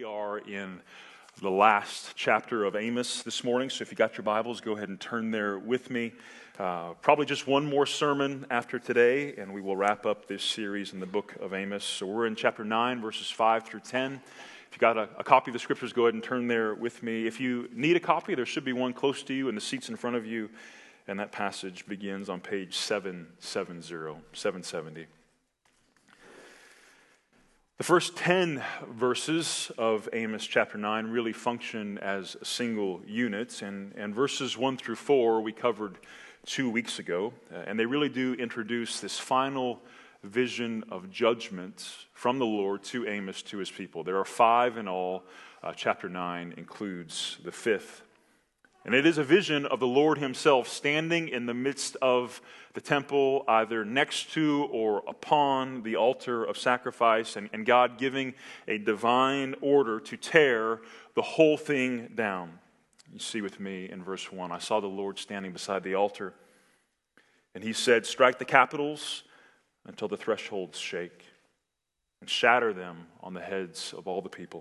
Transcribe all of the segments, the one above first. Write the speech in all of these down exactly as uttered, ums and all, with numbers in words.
are in the last chapter of Amos this morning, so if you got your Bibles, go ahead and turn there with me. Uh, probably just one more sermon after today, and we will wrap up this series in the book of Amos. So we're in chapter nine, verses five through ten. If you got a, a copy of the scriptures, go ahead and turn there with me. If you need a copy, there should be one close to you in the seats in front of you, and that passage begins on page seven seventy, seven seventy. The first ten verses of Amos chapter nine really function as single units, and, and verses one through four we covered two weeks ago, uh, and they really do introduce this final vision of judgment from the Lord to Amos, to his people. There are five in all. Uh, chapter nine includes the fifth. And it is a vision of the Lord himself standing in the midst of the temple, either next to or upon the altar of sacrifice, and, and God giving a divine order to tear the whole thing down. You see with me in verse one, I saw the Lord standing beside the altar, and he said, "Strike the capitals until the thresholds shake, and shatter them on the heads of all the people."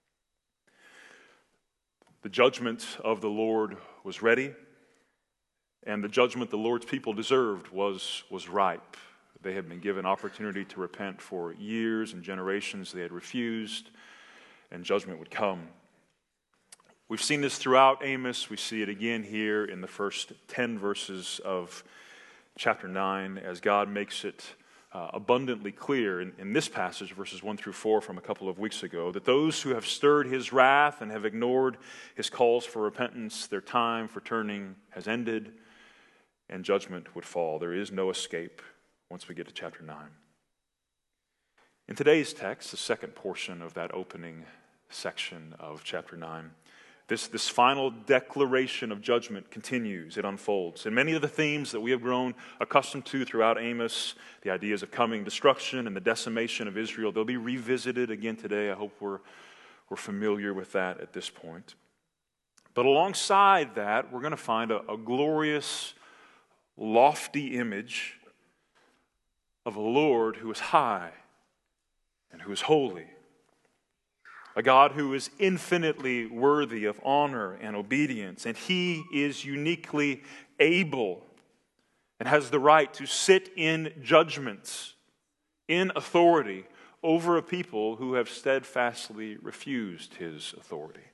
The judgment of the Lord was ready, and the judgment the Lord's people deserved was, was ripe. They had been given opportunity to repent for years and generations. They had refused, and judgment would come. We've seen this throughout Amos. We see it again here in the first ten verses of chapter nine, as God makes it Uh, abundantly clear in, in this passage, verses one through four from a couple of weeks ago, that those who have stirred his wrath and have ignored his calls for repentance, their time for turning has ended, and judgment would fall. There is no escape once we get to chapter nine. In today's text, the second portion of that opening section of chapter nine, This, this final declaration of judgment continues. It unfolds. And many of the themes that we have grown accustomed to throughout Amos, the ideas of coming destruction and the decimation of Israel, they'll be revisited again today. I hope we're, we're familiar with that at this point. But alongside that, we're going to find a, a glorious, lofty image of a Lord who is high and who is holy. A God who is infinitely worthy of honor and obedience, and he is uniquely able and has the right to sit in judgments, in authority, over a people who have steadfastly refused his authority.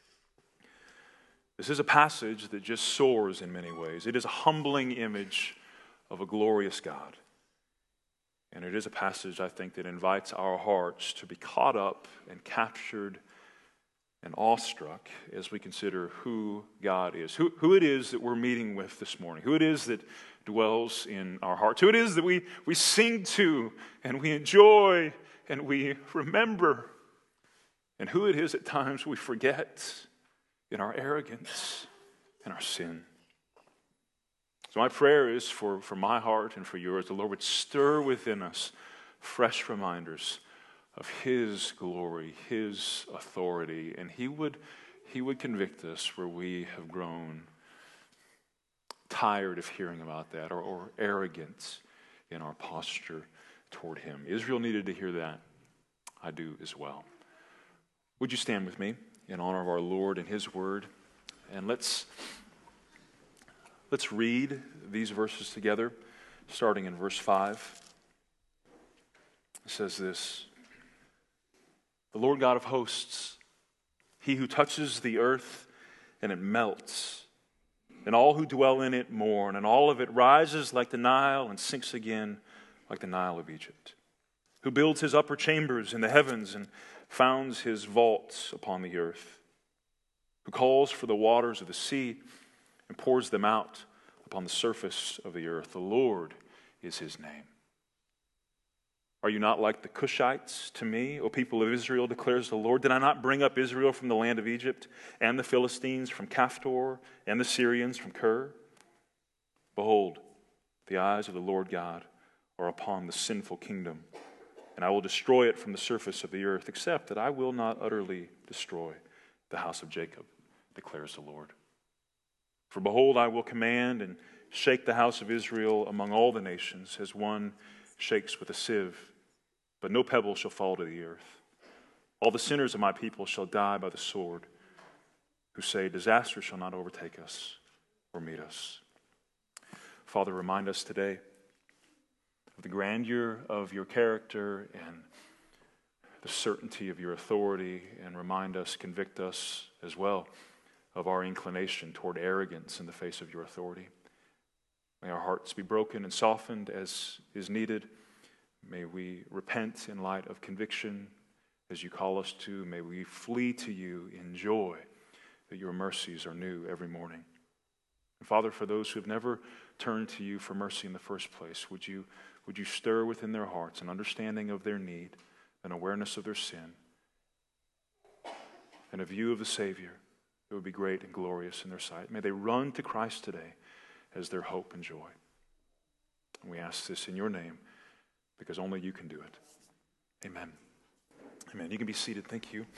This is a passage that just soars in many ways. It is a humbling image of a glorious God. And it is a passage, I think, that invites our hearts to be caught up and captured and awestruck as we consider who God is, who, who it is that we're meeting with this morning, who it is that dwells in our hearts, who it is that we, we sing to and we enjoy and we remember, and who it is at times we forget in our arrogance and our sin. So my prayer is for, for my heart and for yours, the Lord would stir within us fresh reminders of his glory, his authority, and he would, he would convict us where we have grown tired of hearing about that, or, or arrogant in our posture toward him. Israel needed to hear that. I do as well. Would you stand with me in honor of our Lord and his word? And let's... Let's read these verses together, starting in verse five. It says this: "The Lord God of hosts, he who touches the earth and it melts, and all who dwell in it mourn, and all of it rises like the Nile and sinks again like the Nile of Egypt, who builds his upper chambers in the heavens and founds his vaults upon the earth, who calls for the waters of the sea and pours them out upon the surface of the earth. The Lord is his name. Are you not like the Cushites to me, O people of Israel, declares the Lord? Did I not bring up Israel from the land of Egypt, and the Philistines from Caphtor, and the Syrians from Kir? Behold, the eyes of the Lord God are upon the sinful kingdom, and I will destroy it from the surface of the earth, except that I will not utterly destroy the house of Jacob, declares the Lord. For behold, I will command and shake the house of Israel among all the nations, as one shakes with a sieve, but no pebble shall fall to the earth. All the sinners of my people shall die by the sword, who say, disaster shall not overtake us or meet us. Father, remind us today of the grandeur of your character and the certainty of your authority, and remind us, convict us as well of our inclination toward arrogance in the face of your authority. May our hearts be broken and softened as is needed. May we repent in light of conviction as you call us to. May we flee to you in joy that your mercies are new every morning. And Father, for those who have never turned to you for mercy in the first place, would you, would you stir within their hearts an understanding of their need, an awareness of their sin, and a view of the Savior that would be great and glorious in their sight. May they run to Christ today as their hope and joy. And we ask this in your name, because only you can do it. Amen. Amen. You can be seated. Thank you.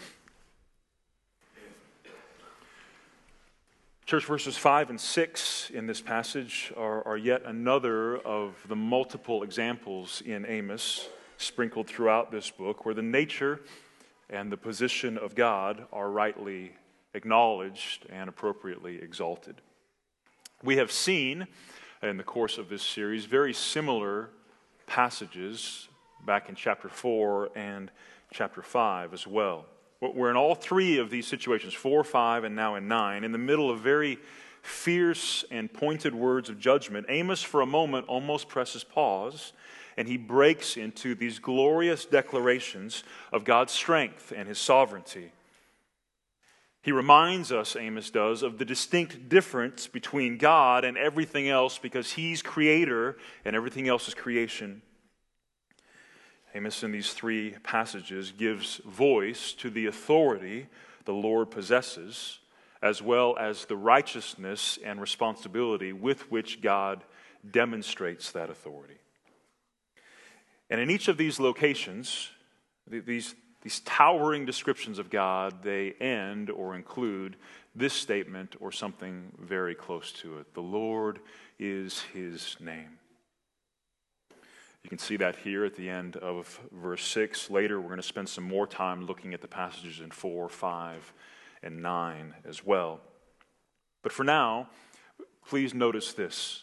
Church, verses five and six in this passage are, are yet another of the multiple examples in Amos sprinkled throughout this book where the nature and the position of God are rightly acknowledged and appropriately exalted. We have seen in the course of this series very similar passages back in chapter four and chapter five as well. We're in all three of these situations, four, five, and now in nine, in the middle of very fierce and pointed words of judgment. Amos, for a moment, almost presses pause, and he breaks into these glorious declarations of God's strength and his sovereignty. He reminds us, Amos does, of the distinct difference between God and everything else, because he's creator and everything else is creation. Amos, in these three passages, gives voice to the authority the Lord possesses, as well as the righteousness and responsibility with which God demonstrates that authority. And in each of these locations, these, these towering descriptions of God, they end or include this statement or something very close to it. The Lord is his name. You can see that here at the end of verse six. Later, we're going to spend some more time looking at the passages in four, five, and nine as well. But for now, please notice this.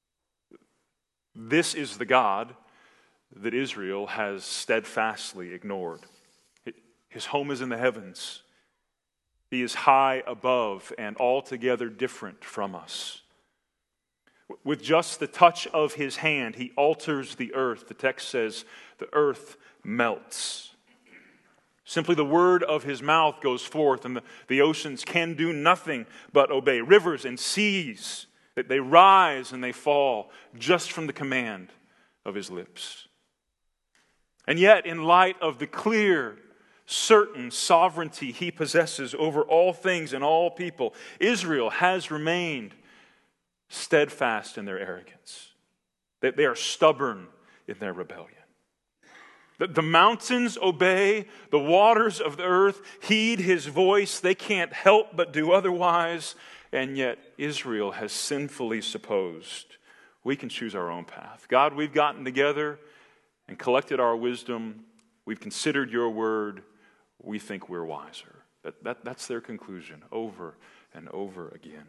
This is the God that Israel has steadfastly ignored. His home is in the heavens. He is high above and altogether different from us. With just the touch of his hand, he alters the earth. The text says the earth melts. Simply the word of his mouth goes forth, and the, the oceans can do nothing but obey. Rivers and seas, they rise and they fall just from the command of his lips. And yet, in light of the clear, certain sovereignty he possesses over all things and all people, Israel has remained steadfast in their arrogance. That they are stubborn in their rebellion. The, the mountains obey, the waters of the earth heed his voice. They can't help but do otherwise. And yet Israel has sinfully supposed we can choose our own path. God, we've gotten together and collected our wisdom. We've considered your word. We think we're wiser. That, that, that's their conclusion over and over again.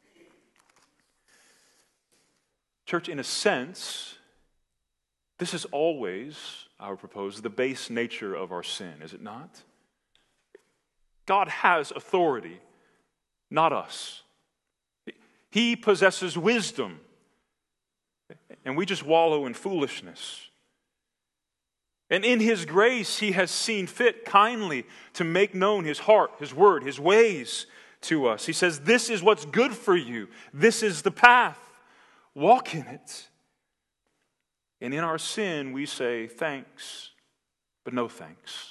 Church, in a sense, this is always, I would propose, the base nature of our sin, is it not? God has authority, not us. He possesses wisdom, and we just wallow in foolishness. And in his grace, he has seen fit kindly to make known his heart, his word, his ways to us. He says, this is what's good for you. This is the path. Walk in it. And in our sin, we say thanks, but no thanks.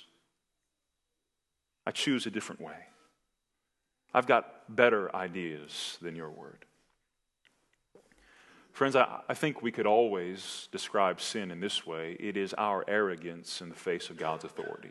I choose a different way. I've got better ideas than your word. Friends, I, I think we could always describe sin in this way. It is our arrogance in the face of God's authority.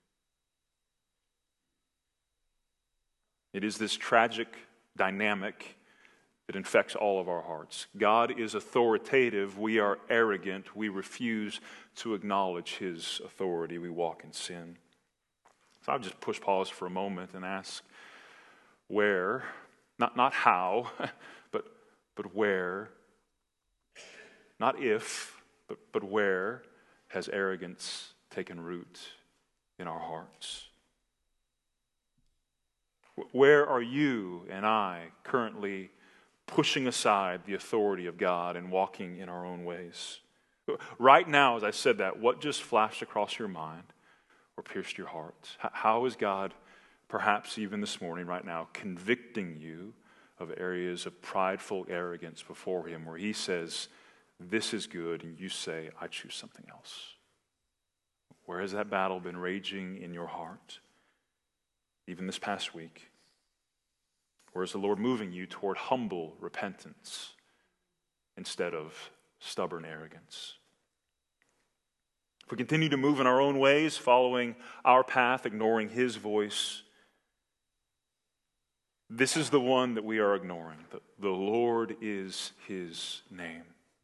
It is this tragic dynamic that infects all of our hearts. God is authoritative. We are arrogant. We refuse to acknowledge his authority. We walk in sin. So I'll just push pause for a moment and ask, where, not, not how, but, but where, not if, but, but where has arrogance taken root in our hearts? Where are you and I currently pushing aside the authority of God and walking in our own ways? Right now, as I said that, what just flashed across your mind or pierced your heart? How is God, perhaps even this morning, right now, convicting you of areas of prideful arrogance before Him where He says, this is good, and you say, I choose something else? Where has that battle been raging in your heart? Even this past week? Or is the Lord moving you toward humble repentance instead of stubborn arrogance? If we continue to move in our own ways, following our path, ignoring His voice, this is the one that we are ignoring. The, the Lord is His name.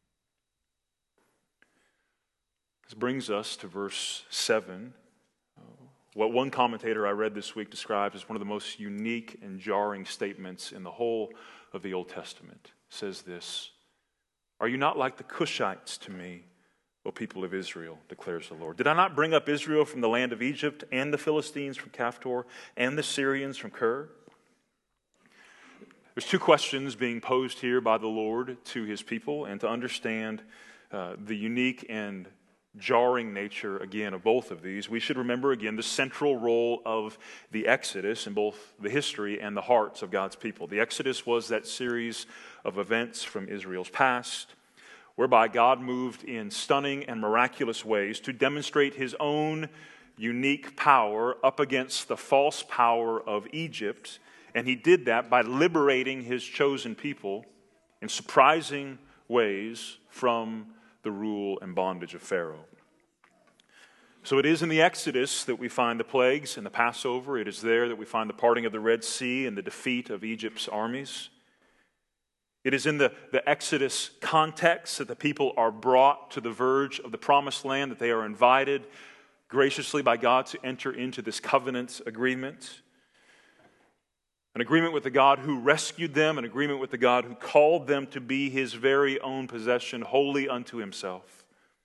This brings us to verse seven. What one commentator I read this week describes as one of the most unique and jarring statements in the whole of the Old Testament. It says this, "Are you not like the Cushites to me, O people of Israel, declares the Lord? Did I not bring up Israel from the land of Egypt, and the Philistines from Caphtor, and the Syrians from Kir?" There's two questions being posed here by the Lord to His people, and to understand uh, the unique and jarring nature, again, of both of these, we should remember, again, the central role of the Exodus in both the history and the hearts of God's people. The Exodus was that series of events from Israel's past, whereby God moved in stunning and miraculous ways to demonstrate His own unique power up against the false power of Egypt, and He did that by liberating His chosen people in surprising ways from the rule and bondage of Pharaoh. So it is in the Exodus that we find the plagues and the Passover. It is there that we find the parting of the Red Sea and the defeat of Egypt's armies. It is in the, the Exodus context that the people are brought to the verge of the Promised Land, that they are invited graciously by God to enter into this covenant agreement. An agreement with the God who rescued them, an agreement with the God who called them to be His very own possession, holy unto Himself.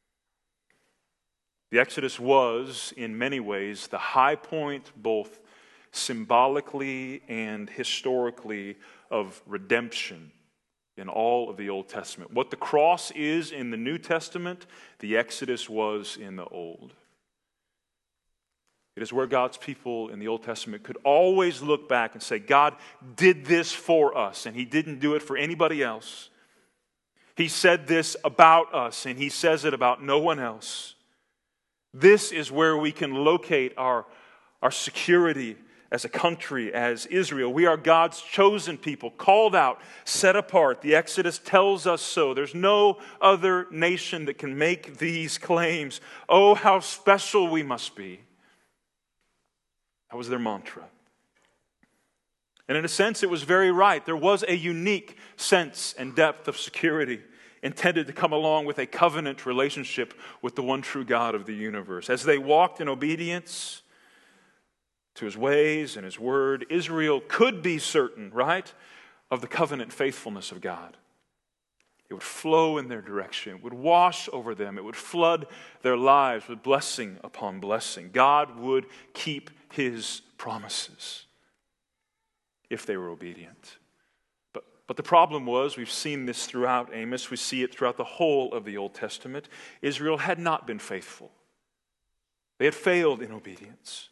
The Exodus was, in many ways, the high point, both symbolically and historically, of redemption in all of the Old Testament. What the cross is in the New Testament, the Exodus was in the Old. It is where God's people in the Old Testament could always look back and say, God did this for us, and He didn't do it for anybody else. He said this about us, and He says it about no one else. This is where we can locate our, our security as a country, as Israel. We are God's chosen people, called out, set apart. The Exodus tells us so. There's no other nation that can make these claims. Oh, how special we must be. That was their mantra. And in a sense, it was very right. There was a unique sense and depth of security intended to come along with a covenant relationship with the one true God of the universe. As they walked in obedience to His ways and His word, Israel could be certain, right, of the covenant faithfulness of God. It would flow in their direction. It would wash over them. It would flood their lives with blessing upon blessing. God would keep His promises if they were obedient. But, but the problem was, we've seen this throughout Amos, we see it throughout the whole of the Old Testament, Israel had not been faithful. They had failed in obedience.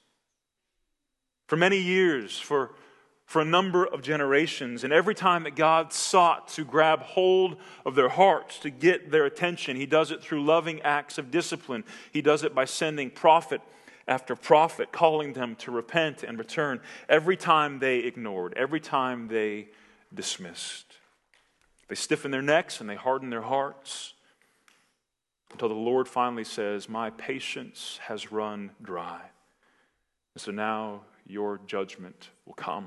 For many years, for for a number of generations. And every time that God sought to grab hold of their hearts, to get their attention, He does it through loving acts of discipline. He does it by sending prophet after prophet, calling them to repent and return. Every time they ignored, every time they dismissed. They stiffen their necks and they harden their hearts until the Lord finally says, my patience has run dry. And so now your judgment will come.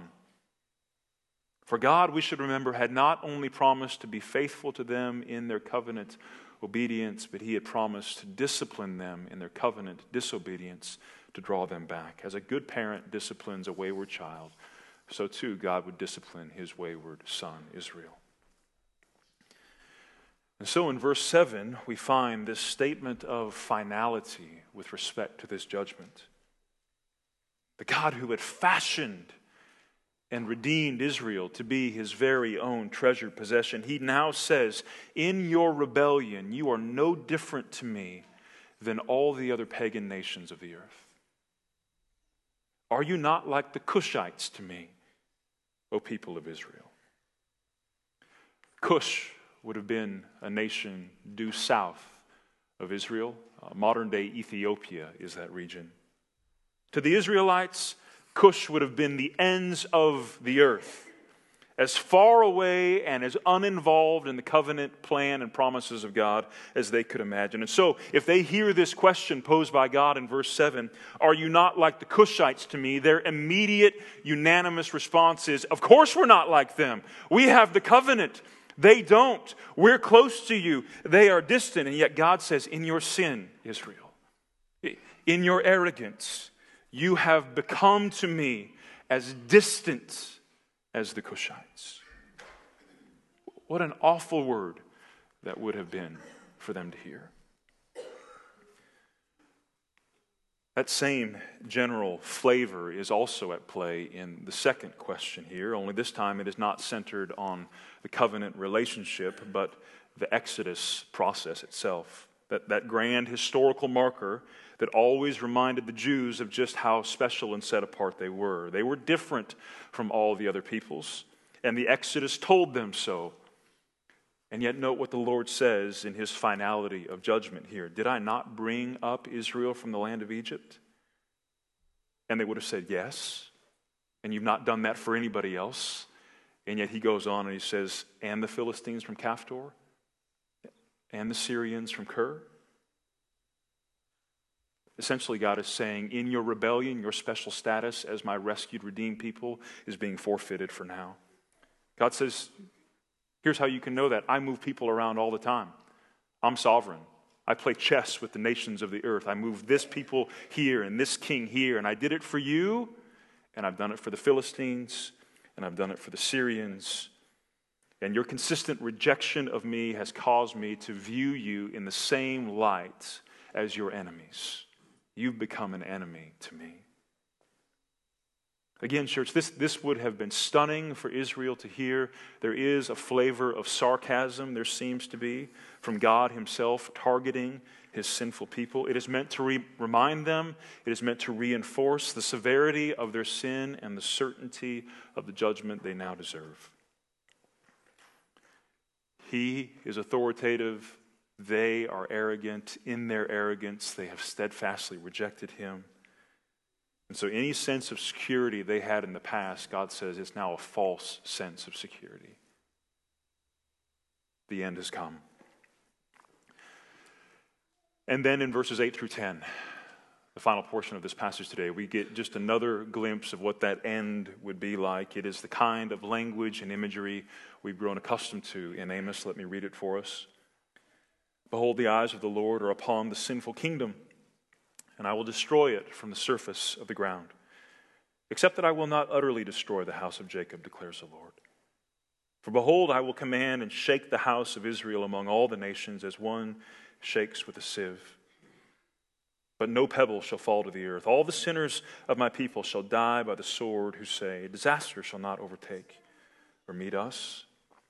For God, we should remember, had not only promised to be faithful to them in their covenant obedience, but He had promised to discipline them in their covenant disobedience to draw them back. As a good parent disciplines a wayward child, so too God would discipline his wayward son, Israel. And so in verse seven, we find this statement of finality with respect to this judgment. The God who had fashioned and redeemed Israel to be his very own treasured possession, he now says, in your rebellion, you are no different to me than all the other pagan nations of the earth. Are you not like the Cushites to me, O people of Israel? Cush would have been a nation due south of Israel. Uh, modern-day Ethiopia is that region. To the Israelites, Cush would have been the ends of the earth, as far away and as uninvolved in the covenant plan and promises of God as they could imagine. And so, if they hear this question posed by God in verse seven, are you not like the Cushites to me? Their immediate, unanimous response is, of course we're not like them. We have the covenant. They don't. We're close to you. They are distant. And yet God says, in your sin, Israel, in your arrogance, you have become to me as distant as the Cushites. What an awful word that would have been for them to hear. That same general flavor is also at play in the second question here, only this time it is not centered on the covenant relationship, but the Exodus process itself. That, that grand historical marker that always reminded the Jews of just how special and set apart they were. They were different from all the other peoples, and the Exodus told them so. And yet note what the Lord says in his finality of judgment here. Did I not bring up Israel from the land of Egypt? And they would have said yes. And you've not done that for anybody else. And yet he goes on and he says, and the Philistines from Caphtor? And the Syrians from Kir? Essentially, God is saying, in your rebellion, your special status as my rescued, redeemed people is being forfeited for now. God says, here's how you can know that. I move people around all the time. I'm sovereign. I play chess with the nations of the earth. I move this people here and this king here. And I did it for you, and I've done it for the Philistines, and I've done it for the Syrians. And your consistent rejection of me has caused me to view you in the same light as your enemies. You've become an enemy to me. Again, church, this, this would have been stunning for Israel to hear. There is a flavor of sarcasm, there seems to be, from God himself targeting his sinful people. It is meant to re- remind them, it is meant to reinforce the severity of their sin and the certainty of the judgment they now deserve. He is authoritative. They are arrogant. In their arrogance, they have steadfastly rejected him. And so any sense of security they had in the past, God says, is now a false sense of security. The end has come. And then in verses eight through ten, the final portion of this passage today, we get just another glimpse of what that end would be like. It is the kind of language and imagery we've grown accustomed to in Amos. Let me read it for us. Behold, the eyes of the Lord are upon the sinful kingdom, and I will destroy it from the surface of the ground, except that I will not utterly destroy the house of Jacob, declares the Lord. For behold, I will command and shake the house of Israel among all the nations as one shakes with a sieve. But no pebble shall fall to the earth. All the sinners of my people shall die by the sword who say, disaster shall not overtake or meet us.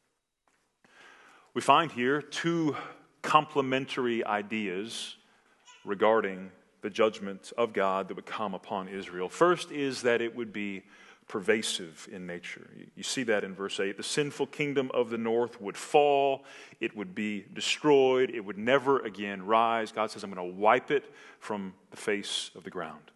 We find here two complementary ideas regarding the judgment of God that would come upon Israel. First is that it would be pervasive in nature. You see that in verse eight. The sinful kingdom of the north would fall. It would be destroyed. It would never again rise. God says, I'm going to wipe it from the face of the ground.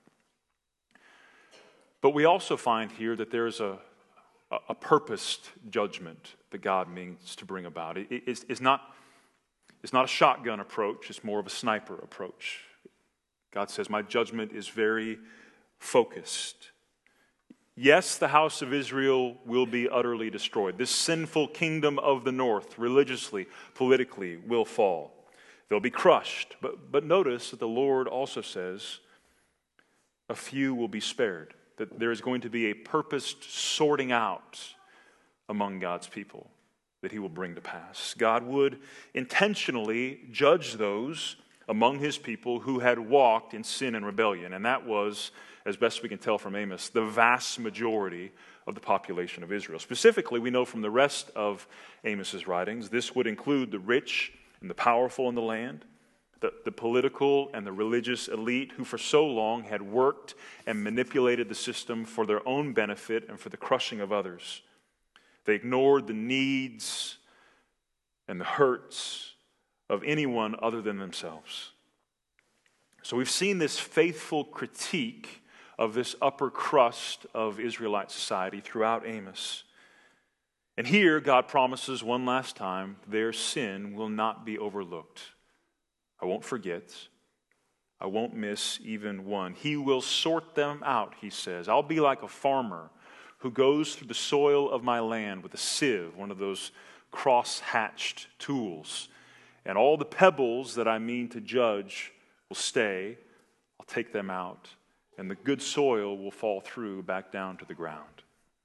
But we also find here that there's a, a purposed judgment that God means to bring about. It, it's, it's not, it's not a shotgun approach. It's more of a sniper approach. God says, my judgment is very focused. Yes, the house of Israel will be utterly destroyed. This sinful kingdom of the north, religiously, politically, will fall. They'll be crushed. But, but notice that the Lord also says a few will be spared, that there is going to be a purposed sorting out among God's people that he will bring to pass. God would intentionally judge those among his people who had walked in sin and rebellion, and that was, as best we can tell from Amos, the vast majority of the population of Israel. Specifically, we know from the rest of Amos's writings, this would include the rich and the powerful in the land, the, the political and the religious elite who for so long had worked and manipulated the system for their own benefit and for the crushing of others. They ignored the needs and the hurts of anyone other than themselves. So we've seen this faithful critique of this upper crust of Israelite society throughout Amos. And here God promises one last time their sin will not be overlooked. I won't forget. I won't miss even one. He will sort them out, he says. I'll be like a farmer who goes through the soil of my land with a sieve, one of those cross-hatched tools. And all the pebbles that I mean to judge will stay. I'll take them out. And the good soil will fall through back down to the ground.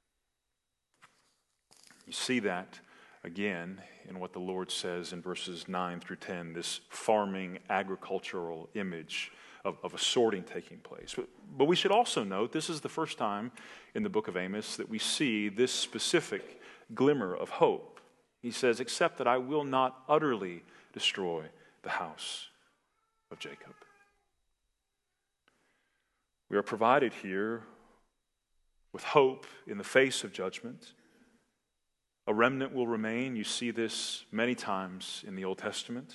You see that again in what the Lord says in verses nine through ten, this farming agricultural image of, of a sorting taking place. But, but we should also note this is the first time in the book of Amos that we see this specific glimmer of hope. He says, except that I will not utterly destroy the house of Jacob. We are provided here with hope in the face of judgment. A remnant will remain. You see this many times in the Old Testament.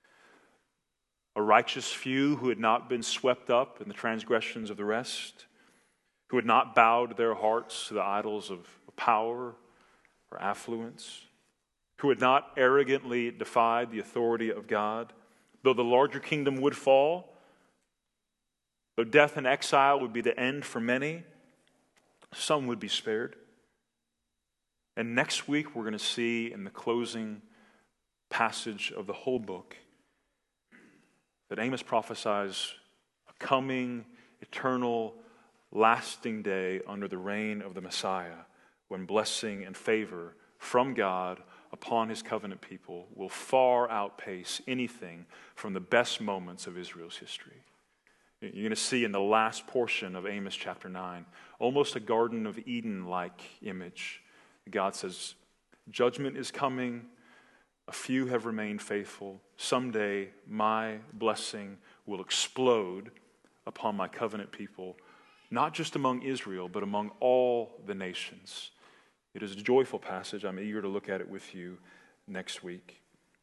A righteous few who had not been swept up in the transgressions of the rest, who had not bowed their hearts to the idols of power or affluence, who had not arrogantly defied the authority of God. Though the larger kingdom would fall, though death and exile would be the end for many, some would be spared. And next week we're going to see in the closing passage of the whole book that Amos prophesies a coming, eternal, lasting day under the reign of the Messiah, when blessing and favor from God upon his covenant people will far outpace anything from the best moments of Israel's history. You're going to see in the last portion of Amos chapter nine, almost a Garden of Eden-like image. God says, judgment is coming. A few have remained faithful. Someday my blessing will explode upon my covenant people, not just among Israel, but among all the nations. It is a joyful passage. I'm eager to look at it with you next week.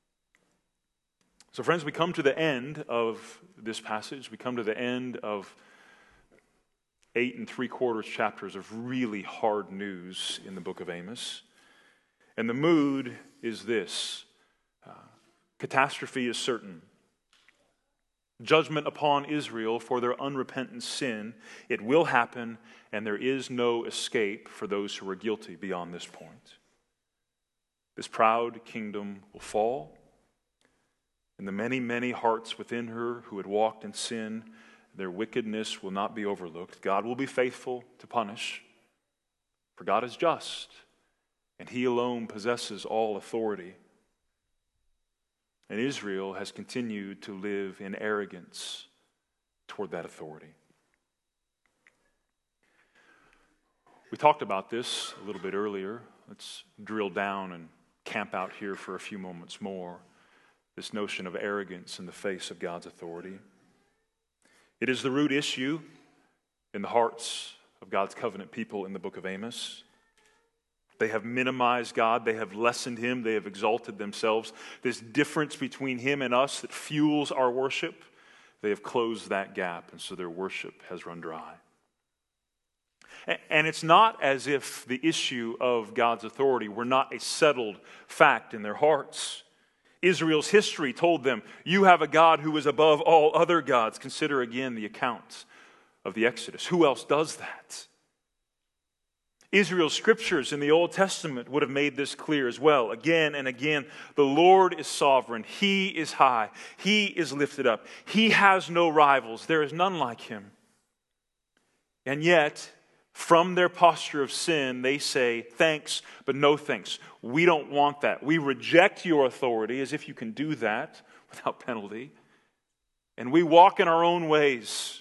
So friends, we come to the end of this passage. We come to the end of eight and three quarters chapters of really hard news in the book of Amos. And the mood is this. Uh, catastrophe is certain. Judgment upon Israel for their unrepentant sin. It will happen, and there is no escape for those who are guilty beyond this point. This proud kingdom will fall, and the many, many hearts within her who had walked in sin, their wickedness will not be overlooked. God will be faithful to punish, for God is just, and he alone possesses all authority. And Israel has continued to live in arrogance toward that authority. We talked about this a little bit earlier. Let's drill down and camp out here for a few moments more. This notion of arrogance in the face of God's authority. It is the root issue in the hearts of God's covenant people in the book of Amos. They have minimized God. They have lessened him. They have exalted themselves. This difference between him and us that fuels our worship, they have closed that gap, and so their worship has run dry. And it's not as if the issue of God's authority were not a settled fact in their hearts. Israel's history told them, you have a God who is above all other gods. Consider again the account of the Exodus. Who else does that? Israel's scriptures in the Old Testament would have made this clear as well. Again and again, the Lord is sovereign. He is high. He is lifted up. He has no rivals. There is none like him. And yet, from their posture of sin, they say, thanks, but no thanks. We don't want that. We reject your authority, as if you can do that without penalty. And we walk in our own ways.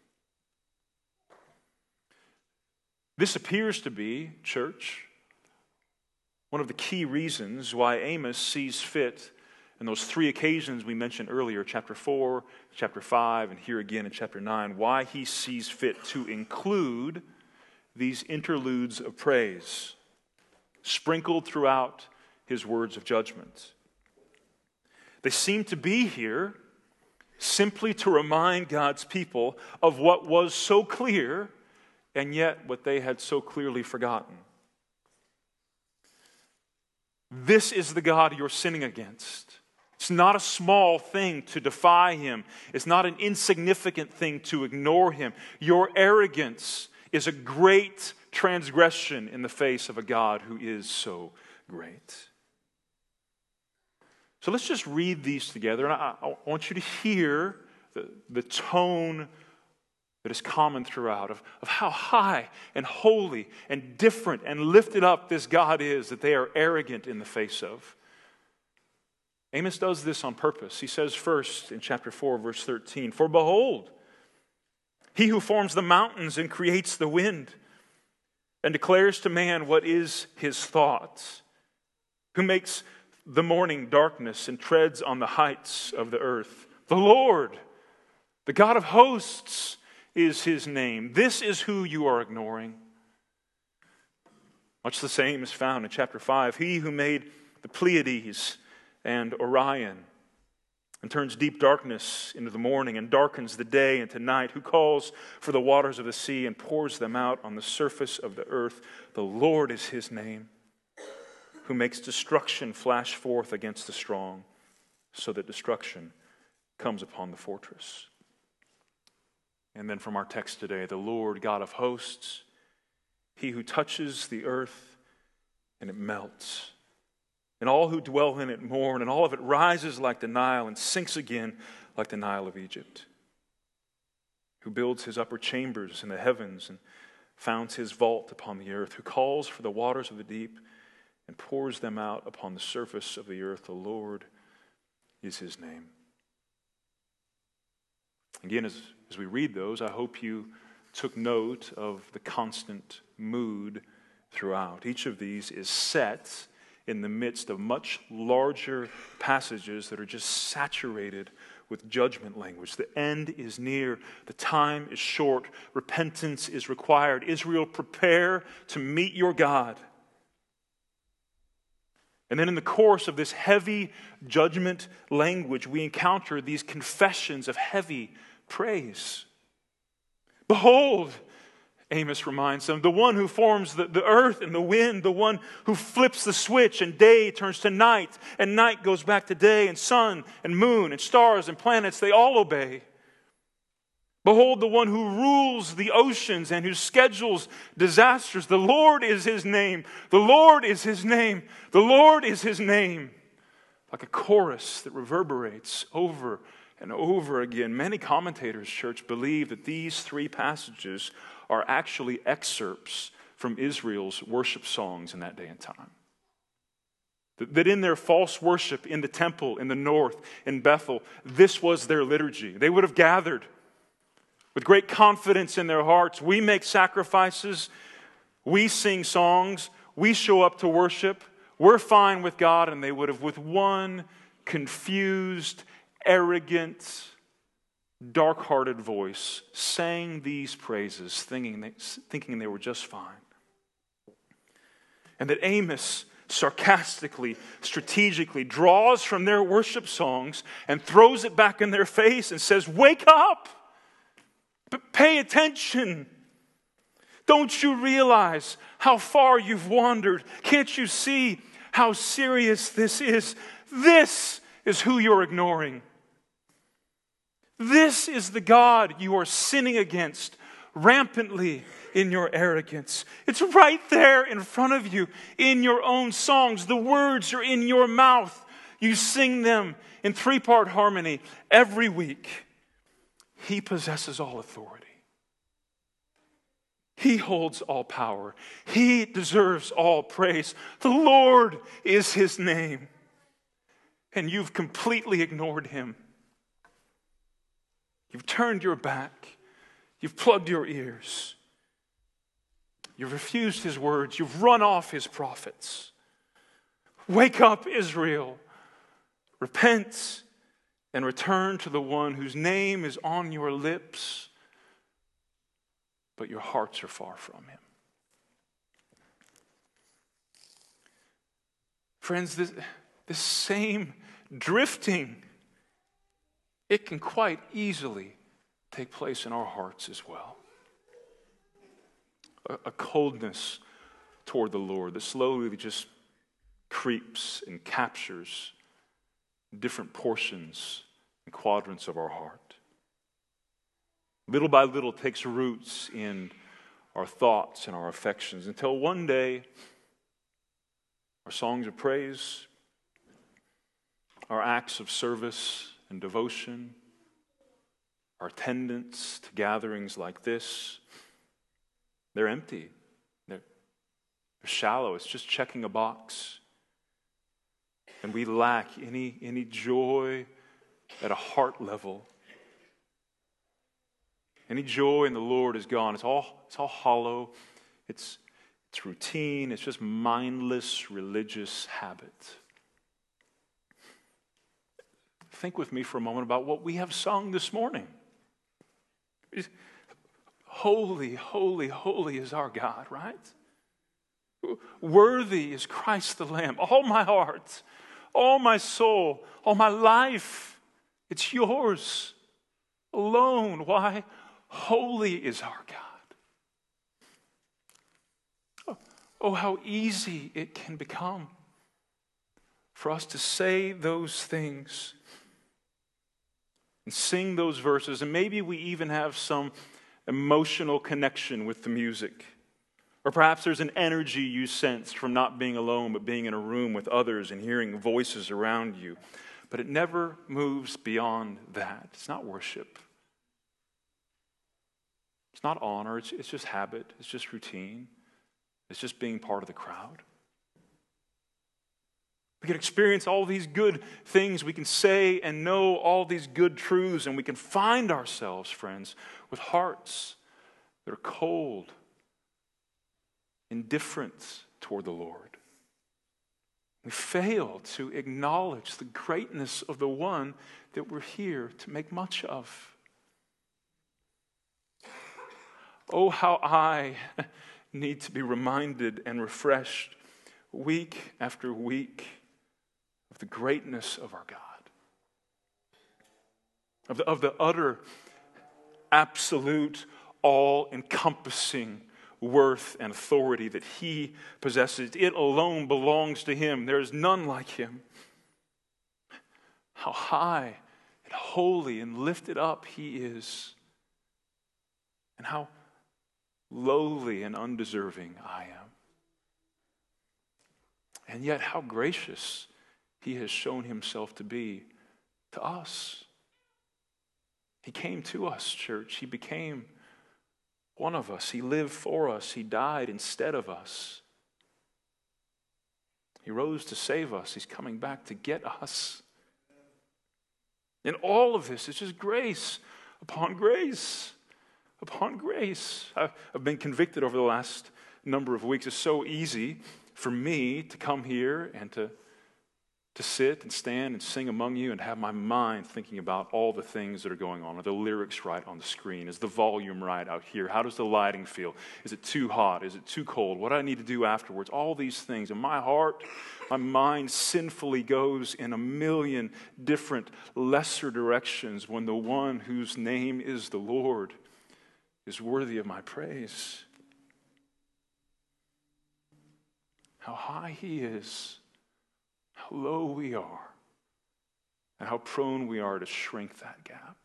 This appears to be, church, one of the key reasons why Amos sees fit in those three occasions we mentioned earlier, chapter four, chapter five, and here again in chapter nine, why he sees fit to include these interludes of praise sprinkled throughout his words of judgment. They seem to be here simply to remind God's people of what was so clear and yet what they had so clearly forgotten. This is the God you're sinning against. It's not a small thing to defy him. It's not an insignificant thing to ignore him. Your arrogance is a great transgression in the face of a God who is so great. So let's just read these together. And I, I want you to hear the, the tone that is common throughout of, of how high and holy and different and lifted up this God is that they are arrogant in the face of. Amos does this on purpose. He says first in chapter four, verse thirteen, "For behold, he who forms the mountains and creates the wind and declares to man what is his thought, who makes the morning darkness and treads on the heights of the earth. The Lord, the God of hosts, is his name. This is who you are ignoring." Much the same is found in chapter five. "He who made the Pleiades and Orion, and turns deep darkness into the morning, and darkens the day into night, who calls for the waters of the sea and pours them out on the surface of the earth. The Lord is his name, who makes destruction flash forth against the strong, so that destruction comes upon the fortress." And then from our text today, "The Lord God of hosts, he who touches the earth and it melts, and all who dwell in it mourn, and all of it rises like the Nile and sinks again like the Nile of Egypt, who builds his upper chambers in the heavens and founds his vault upon the earth, who calls for the waters of the deep and pours them out upon the surface of the earth. The Lord is his name." Again, as, as we read those, I hope you took note of the constant mood throughout. Each of these is set in the midst of much larger passages that are just saturated with judgment language. The end is near. The time is short. Repentance is required. Israel, prepare to meet your God. And then in the course of this heavy judgment language, we encounter these confessions of heavy praise. "Behold," Amos reminds them, "the one who forms the, the earth and the wind, the one who flips the switch and day turns to night and night goes back to day, and sun and moon and stars and planets, they all obey. Behold, the one who rules the oceans and who schedules disasters. The Lord is his name. The Lord is his name. The Lord is his name." Like a chorus that reverberates over and over again. Many commentators, church, believe that these three passages are actually excerpts from Israel's worship songs in that day and time. That in their false worship in the temple in the north, in Bethel, this was their liturgy. They would have gathered with great confidence in their hearts. We make sacrifices. We sing songs. We show up to worship. We're fine with God. And they would have, with one confused, arrogant, dark-hearted voice, sang these praises, thinking they, thinking they were just fine. And that Amos sarcastically, strategically draws from their worship songs and throws it back in their face and says, "Wake up! But pay attention! Don't you realize how far you've wandered? Can't you see how serious this is? This is who you're ignoring. This is the God you are sinning against rampantly in your arrogance. It's right there in front of you in your own songs. The words are in your mouth. You sing them in three-part harmony every week. He possesses all authority. He holds all power. He deserves all praise. The Lord is his name. And you've completely ignored him. You've turned your back. You've plugged your ears. You've refused his words. You've run off his prophets. Wake up, Israel. Repent and return to the one whose name is on your lips, but your hearts are far from him. Friends, this, this same drifting, it can quite easily take place in our hearts as well. A, a coldness toward the Lord that slowly just creeps and captures different portions and quadrants of our heart. Little by little takes roots in our thoughts and our affections until one day our songs of praise, our acts of service and devotion, our attendance to gatherings like this, they're empty. They're, they're shallow. It's just checking a box. And we lack any, any joy at a heart level. Any joy in the Lord is gone. It's all, it's all hollow. It's, it's routine. It's just mindless religious habit. Think with me for a moment about what we have sung this morning. Holy, holy, holy is our God, right? Worthy is Christ the Lamb. All my heart, all my soul, all my life, it's yours alone. Why? Holy is our God. Oh, oh, how easy it can become for us to say those things and sing those verses, and maybe we even have some emotional connection with the music. Or perhaps there's an energy you sense from not being alone, but being in a room with others and hearing voices around you. But it never moves beyond that. It's not worship. It's not honor. It's, it's just habit. It's just routine. It's just being part of the crowd. We can experience all these good things. We can say and know all these good truths, and we can find ourselves, friends, with hearts that are cold, indifferent toward the Lord. We fail to acknowledge the greatness of the one that we're here to make much of. Oh, how I need to be reminded and refreshed week after week of the greatness of our God, of the, of the utter, absolute, all-encompassing worth and authority that he possesses. It alone belongs to him. There is none like him. How high and holy and lifted up he is, and how lowly and undeserving I am. And yet how gracious he has shown himself to be to us. He came to us, church. He became one of us. He lived for us. He died instead of us. He rose to save us. He's coming back to get us. And all of this is just grace upon grace upon grace. I've been convicted over the last number of weeks. It's so easy for me to come here and to to sit and stand and sing among you and have my mind thinking about all the things that are going on. Are the lyrics right on the screen? Is the volume right out here? How does the lighting feel? Is it too hot? Is it too cold? What do I need to do afterwards? All these things. And my heart, my mind sinfully goes in a million different lesser directions when the one whose name is the Lord is worthy of my praise. How high he is, how low we are, and how prone we are to shrink that gap.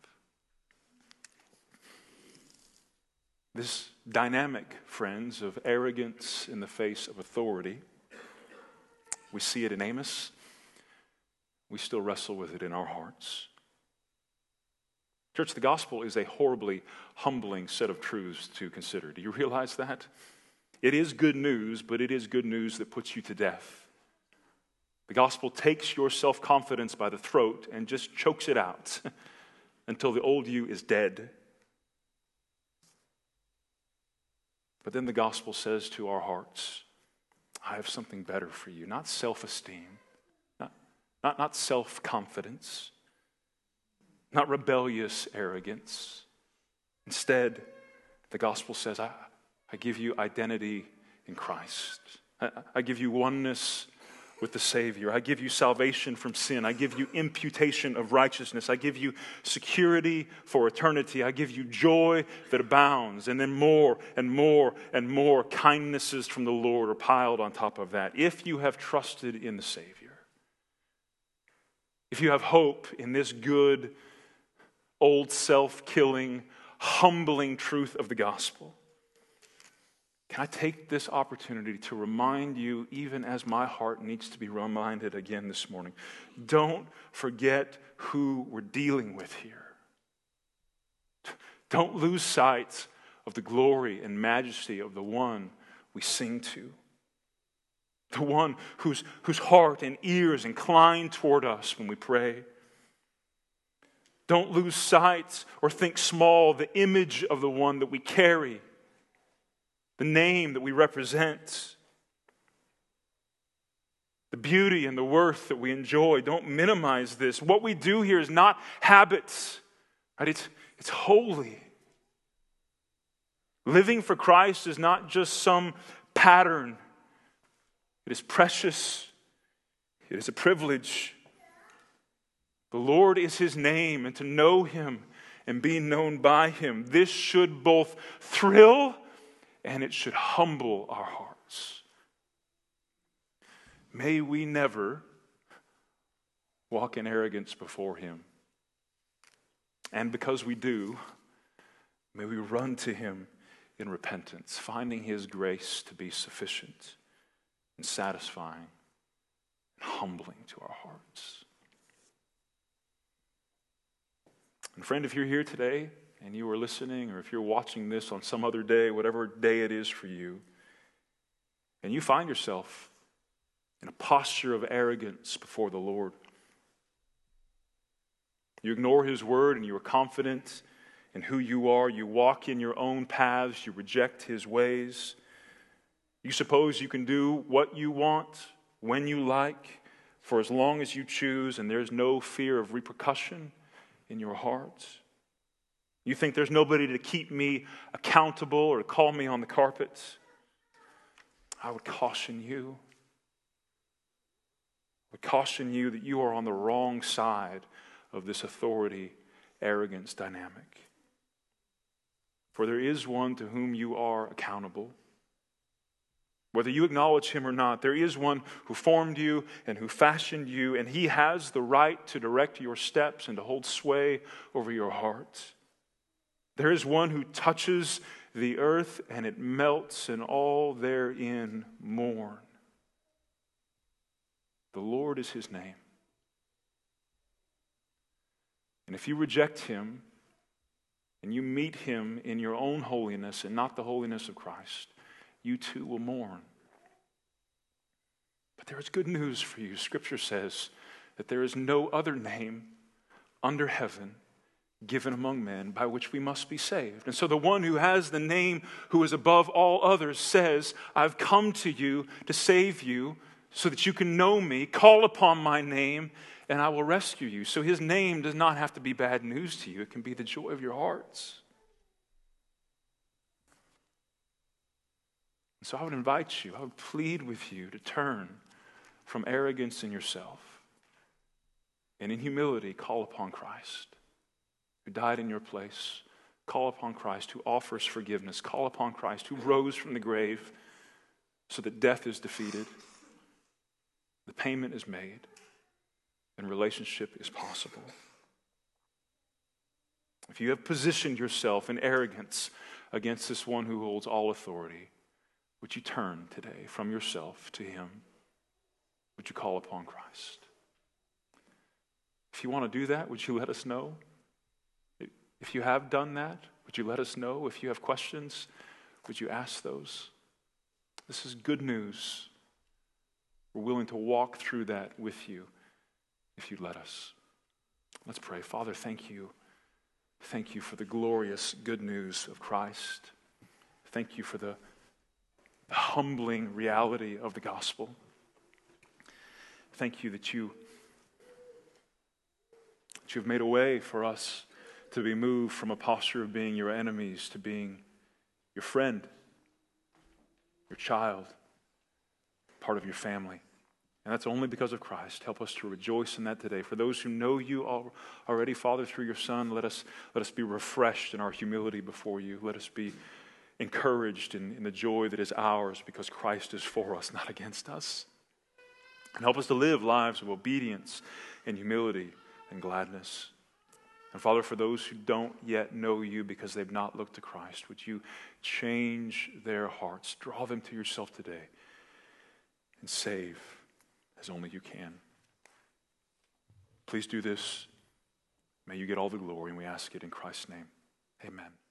This dynamic, friends, of arrogance in the face of authority, we see it in Amos. We still wrestle with it in our hearts. Church, the gospel is a horribly humbling set of truths to consider. Do you realize that? It is good news, but it is good news that puts you to death. The gospel takes your self-confidence by the throat and just chokes it out until the old you is dead. But then the gospel says to our hearts, I have something better for you. Not self-esteem, not, not, not self-confidence, not rebellious arrogance. Instead, the gospel says, I, I give you identity in Christ. I, I give you oneness with the Savior. I give you salvation from sin. I give you imputation of righteousness. I give you security for eternity. I give you joy that abounds. And then more and more and more kindnesses from the Lord are piled on top of that. If you have trusted in the Savior, if you have hope in this good, old self-killing, humbling truth of the gospel, can I take this opportunity to remind you, even as my heart needs to be reminded again this morning, don't forget who we're dealing with here. Don't lose sight of the glory and majesty of the one we sing to. The one whose, whose heart and ears incline toward us when we pray. Don't lose sight or think small the image of the one that we carry, the name that we represent, the beauty and the worth that we enjoy. Don't minimize this. What we do here is not habits, right? It's, it's holy. Living for Christ is not just some pattern. It is precious. It is a privilege. The Lord is His name, and to know Him and be known by Him, this should both thrill and it should humble our hearts. May we never walk in arrogance before Him. And because we do, may we run to Him in repentance, finding His grace to be sufficient and satisfying and humbling to our hearts. And friend, if you're here today and you are listening, or if you're watching this on some other day, whatever day it is for you, and you find yourself in a posture of arrogance before the Lord, you ignore His word and you are confident in who you are, you walk in your own paths, you reject His ways, you suppose you can do what you want, when you like, for as long as you choose, and there's no fear of repercussion in your heart. You think there's nobody to keep me accountable or to call me on the carpet. I would caution you. I would caution you that you are on the wrong side of this authority, arrogance dynamic. For there is one to whom you are accountable. Whether you acknowledge Him or not, there is one who formed you and who fashioned you, and He has the right to direct your steps and to hold sway over your heart. There is one who touches the earth and it melts, and all therein mourn. The Lord is His name. And if you reject Him and you meet Him in your own holiness and not the holiness of Christ, you too will mourn. But there is good news for you. Scripture says that there is no other name under heaven given among men by which we must be saved. And so the one who has the name who is above all others says, I've come to you to save you so that you can know me. Call upon my name and I will rescue you. So His name does not have to be bad news to you. It can be the joy of your hearts. So I would invite you, I would plead with you to turn from arrogance in yourself and in humility call upon Christ, who died in your place. Call upon Christ, who offers forgiveness. Call upon Christ, who rose from the grave so that death is defeated, the payment is made, and relationship is possible. If you have positioned yourself in arrogance against this one who holds all authority, would you turn today from yourself to Him? Would you call upon Christ? If you want to do that, would you let us know? If you have done that, would you let us know? If you have questions, would you ask those? This is good news. We're willing to walk through that with you if you let us. Let's pray. Father, thank you. Thank you for the glorious good news of Christ. Thank you for the humbling reality of the gospel. Thank you that you, that you've made a way for us to be moved from a posture of being your enemies to being your friend, your child, part of your family. And that's only because of Christ. Help us to rejoice in that today. For those who know you already, Father, through your Son, let us, let us be refreshed in our humility before you. Let us be encouraged in, in the joy that is ours because Christ is for us, not against us. And help us to live lives of obedience and humility and gladness. And Father, for those who don't yet know you because they've not looked to Christ, would you change their hearts, draw them to yourself today, and save as only you can. Please do this. May you get all the glory, and we ask it in Christ's name. Amen.